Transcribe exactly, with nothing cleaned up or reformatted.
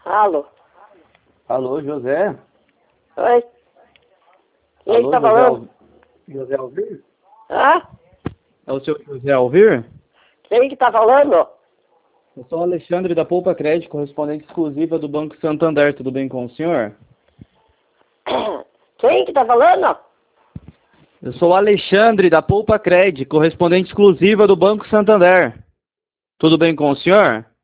Alô? Alô, José? Oi? Quem Alô, tá José, falando? Al... José Alvir? Hã? É o seu José Alvir? Quem que tá falando? Eu sou o Alexandre da Poupa Crédito, correspondente exclusiva do Banco Santander. Tudo bem com o senhor? Quem que tá falando? Eu sou o Alexandre da Poupa Crédito, correspondente exclusiva do Banco Santander. Tudo bem com o senhor?